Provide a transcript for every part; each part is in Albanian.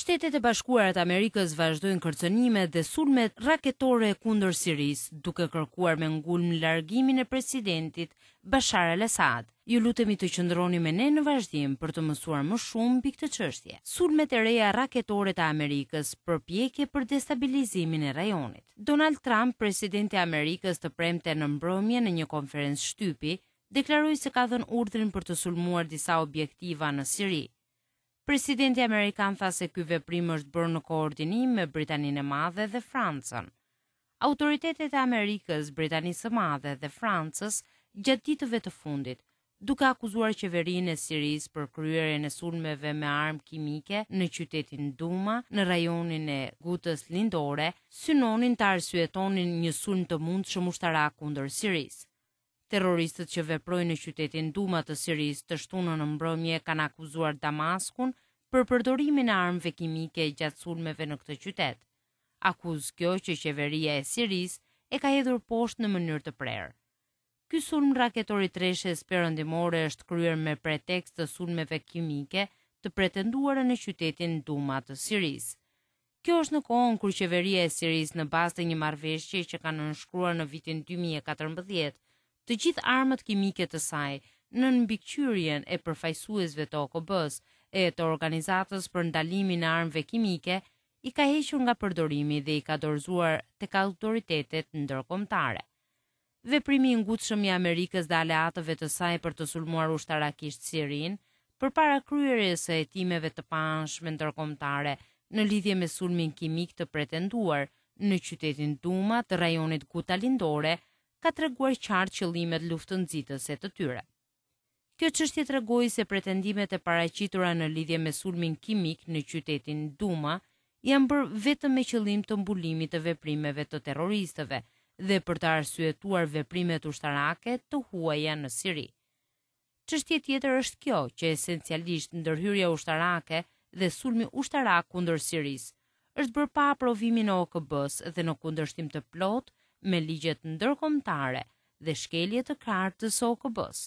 Shtetet e Bashkuara të Amerikës vazhdojnë kërcënimet dhe sulmet raketore kundër Sirisë, duke kërkuar me ngulm largimin e presidentit Bashar al-Assad. Ju lutemi të qëndroni me ne në vazhdim për të mësuar më shumë mbi këtë çështje. Sulmet e reja raketore të Amerikës, përpjekje për destabilizimin e rajonit. Donald Trump, presidenti i Amerikës, të premte në mbrëmje në një konferencë shtypi, deklaroi se ka dhënë urdhrin për të sulmuar disa objektiva në Siri. Presidenti amerikan tha se ky veprim është bërë në koordinim me Britaninë e Madhe dhe Francën. Autoritetet e Amerikës, Britanisë së Madhe dhe Francës gjatë ditëve të fundit, duke akuzuar qeverinë e Sirisë për kryerjen e sulmeve me armë kimike në qytetin Duma, në rajonin e Gutës Lindore, synonin të arsyetonin një sulm të mundshëm ushtarak kundër Sirisë. Terroristët që veprojnë në qytetin Duma të Sirisë të shtunën në mbrëmje kanë akuzuar Damaskun për përdorimin e armëve kimike gjatë sulmeve në këtë qytet. Akuzë kjo që qeveria e Sirisë e ka hedhur poshtë në mënyrë të prerë. Ky sulm raketor i treshes perëndimore është kryer me pretekst të sulmeve kimike të pretenduara në qytetin Duma të Sirisë. Kjo është në kohën kur qeveria e Sirisë në bazë të një marrëveshje që kanë nënshkruar në vitin 2014, të gjithë armët kimike të saj në mbikëqyrjen e përfaqësuesve të OKB-s e të Organizatës për Ndalimin e Armëve Kimike i ka hequr nga përdorimi dhe i ka dorëzuar tek autoritetet ndërkombëtare. Veprimi i ngutshëm i Amerikës dhe aleatëve të saj për të sulmuar ushtarakisht Sirinë përpara kryerjes së hetimeve të paanshme ndërkombëtare në lidhje me sulmin kimik të pretenduar në qytetin Duma të rajonit Guta Lindore ka treguar qartë qëllimet luftënxitëse të tyre. Kjo çështje tregoi se pretendimet e paraqitura në lidhje me sulmin kimik në qytetin Duma janë bërë vetëm me qëllim të mbulimit të veprimeve të terroristëve dhe për të arsyetuar veprimet ushtarake të huaja në Siri. Çështje tjetër është kjo që esencialisht ndërhyrja ushtarake dhe sulmi ushtarak kundër Sirisë është bërë pa aprovimin e OKB-s dhe në kundërshtim të plotë me ligjet ndërkombëtare dhe shkelje të kartë së OKB-s.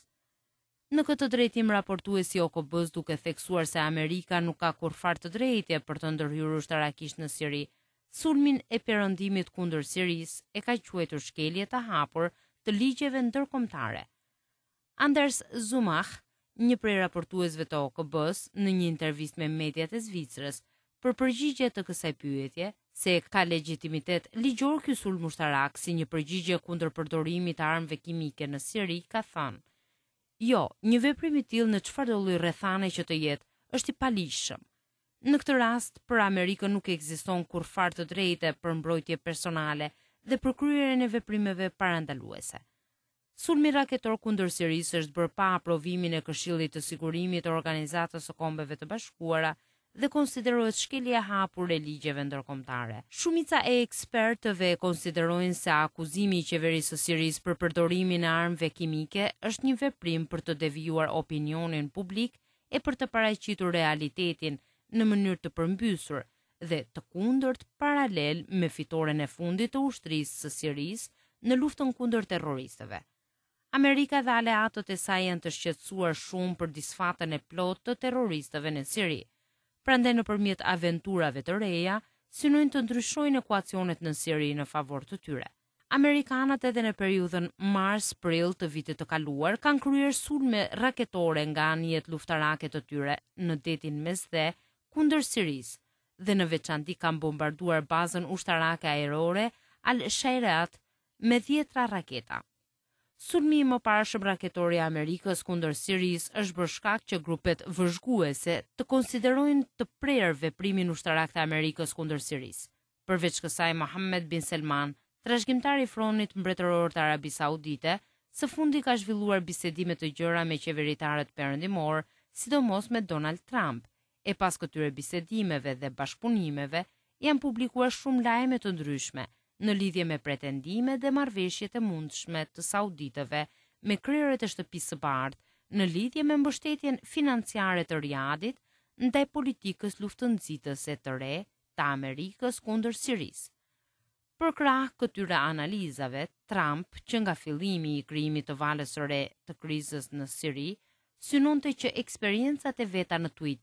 Në këtë drejtim raportuesi i OKB-s duke theksuar se Amerika nuk ka kurfar të drejtje për të ndërhyrur ushtarakisht në Siri, sulmin e perëndimit kundër Sirisë e ka quajtur shkelje të hapur të ligjeve ndërkombëtare. Anders Zumach, një prej raportuesve të OKB-s, në një intervistë me mediat e Zvicrës, për përgjigje të kësaj pyetje, se ka legjitimitet ligjor ky sulm ushtarak si një përgjigje kundër përdorimit të armëve kimike në Siri, ka thënë: "Jo, një veprim i tillë në çfarëdo lloj rrethane që të jetë, është i paligjshëm. Në këtë rast, për Amerikën nuk ekziston kurfar të drejtë për mbrojtje personale dhe për kryerjen e veprimeve parandaluese." Sulmi raketor kundër Sirisë është bërë pa aprovimin e Këshillit të Sigurimit të Organizatës së Kombeve të Bashkuara dhe konsiderohet shkelje e hapur e ligjeve ndërkombëtare. Shumica e ekspertëve konsiderojnë se akuzimi i qeverisë së Sirisë për përdorimin e armëve kimike është një veprim për të devijuar opinionin publik e për të paraqitur realitetin në mënyrë të përmbysur dhe të kundërt paralel me fitoren e fundit të ushtrisë së Sirisë në luftën kundër terroristëve. Amerika dhe aleatët e saj janë të shqetësuar shumë për disfatën e plotë të terroristëve në Siri. Prandaj nëpërmjet aventurave të reja, synojnë të ndryshojnë ekuacionet në Siri në favor të tyre. Amerikanët edhe në periudhën mars-prill të vitit të kaluar kanë kryer sulme raketore nga anijet luftarake të tyre në detin Mesdhe kundër Sirisë dhe në veçanti kanë bombarduar bazën ushtarake ajrore Al-Shairat me 10 raketa. Sulmi i mëparshëm raketor i Amerikës kundër Sirisë është bërë shkak që grupet vëzhguese të konsiderojnë të prerë veprimin ushtarak të Amerikës kundër Sirisë. Përveç kësaj, Mohammed bin Salman, trashëgimtari i fronit mbretëror të Arabisë Saudite, së fundi ka zhvilluar bisedime të gjëra me qeveritarët perëndimor, sidomos me Donald Trump. E pas këtyre bisedimeve dhe bashkëpunimeve, janë publikuar shumë lajme të ndryshme në lidhje me pretendime dhe marrëveshjet e mundshme të sauditëve me krerët e shtëpisë së bardhë në lidhje me mbështetjen financiare të Riadit ndaj politikës luftënxitëse të re të Amerikës kundër Sirisë. Për krah këtyre analizave, Trump, që nga fillimi i krijimit të valës së re të krizës në Siri, synonte që eksperiencat e veta në Twitter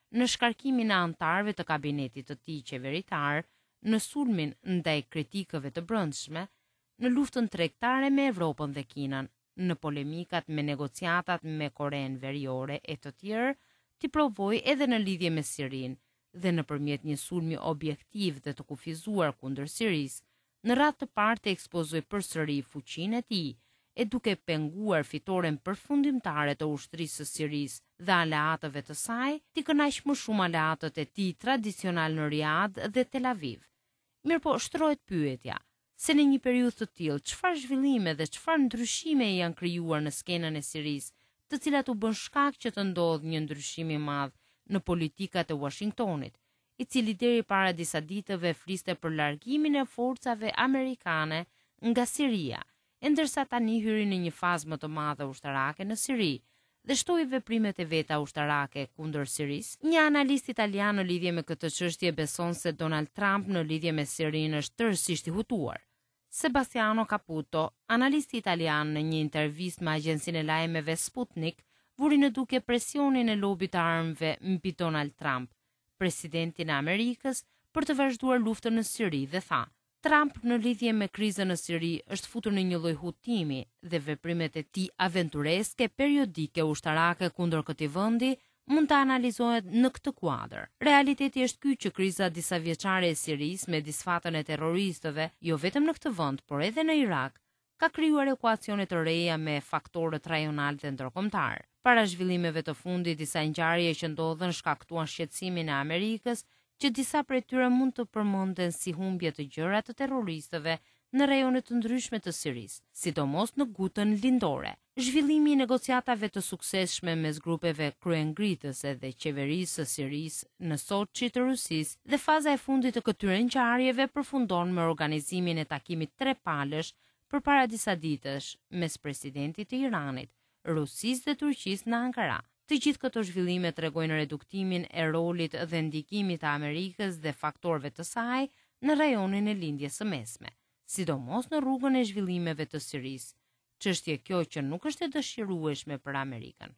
në shkarkimin e anëtarëve të kabinetit të tij qeveritar, në sulmin ndaj kritikëve të brendshme, në luftën tregtare me Evropën dhe Kinën, në polemikat me negociatat me Korenë Veriore e të tjerë, t'i provoj edhe në lidhje me Sirinë dhe nëpërmjet një sulmi objektiv dhe të kufizuar kundër Sirisë, në radhë të parë të ekspozoi përsëri fuqinë e tij, e duke penguar fitoren përfundimtare të ushtrisë së Sirisë dhe aleatëve të saj, t'i kënaq më shumë aleatët e tij tradicional në Riyadh dhe Tel Aviv. Mirpo shtrohet pyetja, se në një periudhë të tillë, çfarë zhvillime dhe çfarë ndryshime janë krijuar në skenën e Sirisë, të cilat u bën shkak që të ndodhë një ndryshim i madh në politikat e Washingtonit, i cili deri para disa ditëve fliste për largimin e forcave amerikane nga Siria, e ndërsa tani hyri në një fazë më të madhe ushtarake në Siri dhe shtoi veprimet e veta ushtarake kundër Sirisë. Një analist italian në lidhje me këtë çështje beson se Donald Trump në lidhje me Sirinë është tërësisht i hutuar. Sebastiano Caputo, analisti italian, në një intervistë me agjencinë e lajmeve Sputnik, vuri në duke presionin e lobit të armëve mbi Donald Trump, presidentin e Amerikës, për të vazhduar luftën në Siri dhe tha: Trump në lidhje me krizën në Siri është futur në një lloj hutimi dhe veprimet e tij aventureske periodike ushtarake kundër këtij vendi mund të analizohet në këtë kuadër. Realiteti është ky që kriza disa vjeçare e Sirisë me disfatën e terroristëve, jo vetëm në këtë vend, por edhe në Irak, ka krijuar ekuacione të reja me faktorët rajonal dhe ndërkombëtar. Para zhvillimeve të fundit, disa ngjarje që ndodhen shkaktuan shqetësimin e Amerikës, që disa prej tyre mund të përmenden si humbje të gjëra të terroristëve në rajone të ndryshme të Sirisë, sidomos në Gutën Lindore. Zhvillimi i negociatave të suksesshme mes grupeve kryengritëse dhe qeverisë së Sirisë në Soçi të Rusisë dhe faza e fundit të këtyre ngjarjeve përfundon me organizimin e takimit trepalësh përpara disa ditësh mes presidentit të Iranit, Rusisë dhe Turqisë në Ankara. Të gjithë këto zhvillime tregojnë reduktimin e rolit dhe ndikimit të Amerikës dhe faktorëve të saj në rajonin e lindjes së mesme, sidomos në rrugën e zhvillimeve të Sirisë. Çështje kjo që nuk është e dëshirueshme për Amerikën.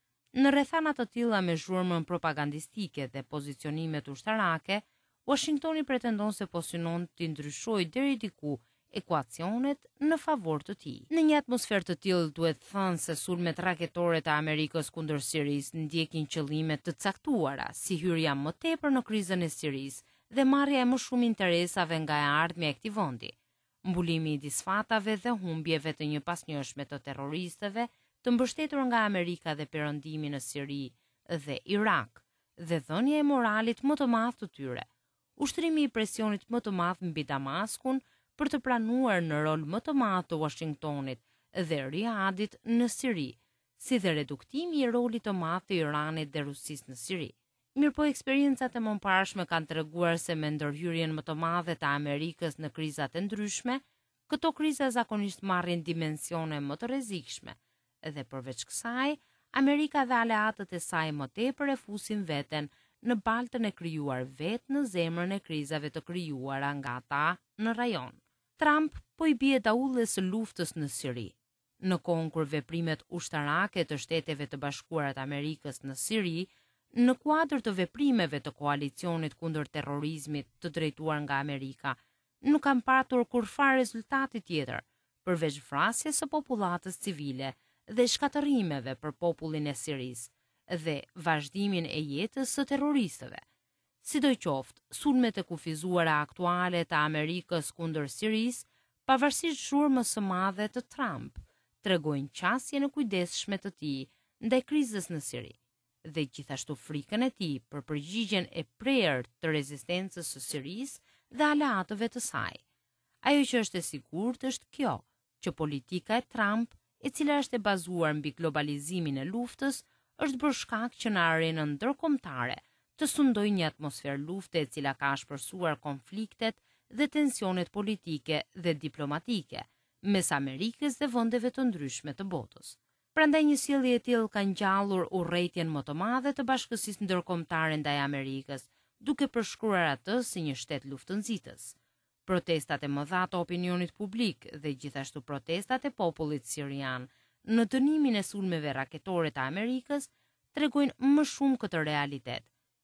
Në rrethana të tilla me zhurmën propagandistike dhe pozicionimet ushtarake, Washingtoni pretendon se po synon të ndryshojë deri diku ekuacionet në favor të tij. Në një atmosferë të tillë duhet thënë se sulmet raketore të Amerikës kundër Sirisë ndjekin qëllime të caktuara, si hyrja më tepër në krizën e Sirisë dhe marrja e më shumë interesave nga e ardhmja e këtij vendi, mbulimi i disfatave dhe humbjeve të njëpasnjëshme të terroristëve të mbështetur nga Amerika dhe perëndimi në Siri dhe Irak, dhe dhënia e moralit më të madh të tyre, ushtrimi i presionit më të madh mbi Damaskun për të pranuar në rol më të madh të Washingtonit dhe Riyadhit në Siri, si dhe reduktimi i rolit të madh të Iranit dhe Rusisë në Siri. Mirpo eksperiencat e mëparshme kanë treguar se me ndërhyrjen më të madhe të Amerikës në krizat e ndryshme, këto kriza zakonisht marrin dimensione më të rrezikshme, dhe përveç kësaj, Amerika dhe aleatët e saj më tepër e fusin veten në baltën e krijuar vetë në zemrën e krizave të krijuara nga ata në rajon. Trump po i bie daulles së luftës në Siri. Në kohën kur veprimet ushtarake të Shteteve të Bashkuara të Amerikës në Siri, në kuadër të veprimeve të koalicionit kundër terrorizmit të drejtuar nga Amerika, nuk kanë patur kurfar rezultati tjetër, përveç vrasjes së popullatës civile dhe shkatërimeve për popullin e Sirisë dhe vazhdimin e jetës së terroristëve. Sidoqoftë, sulmet e kufizuara aktuale të Amerikës kundër Sirisë, pavarësisht zhurmës së madhe të Trump, tregojnë qasje në kujdesshme të tij ndaj krizës në Siri dhe gjithashtu frikën e tij për përgjigjen e prerë të rezistencës së Sirisë dhe aleatëve të saj. Ajo që është e sigurt është kjo, që politika e Trump, e cila është e bazuar mbi globalizimin e luftës, është bërë shkak që në arenën ndërkombëtare të sundojë një atmosferë lufte e cila ka shpërsuar konfliktet dhe tensionet politike dhe diplomatike mes Amerikës dhe vendeve të ndryshme të botës. Prandaj një sjellje e tillë ka ngjallur urrëtitjen më të madhe të bashkësisë ndërkombëtare ndaj Amerikës, duke përshkruar atë si një shtet luftë-nxitës. Protestat e mëdha të opinionit publik dhe gjithashtu protestat e popullit sirian në dënimin e sulmeve raketore të Amerikës tregojnë më shumë këtë realitet,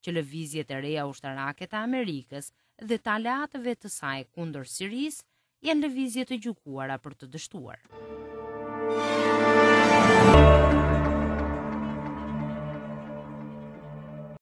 që lëvizjet e reja ushtarake të Amerikës dhe të aleatëve të saj kundër Sirisë janë lëvizje të gjykuara për të dështuar.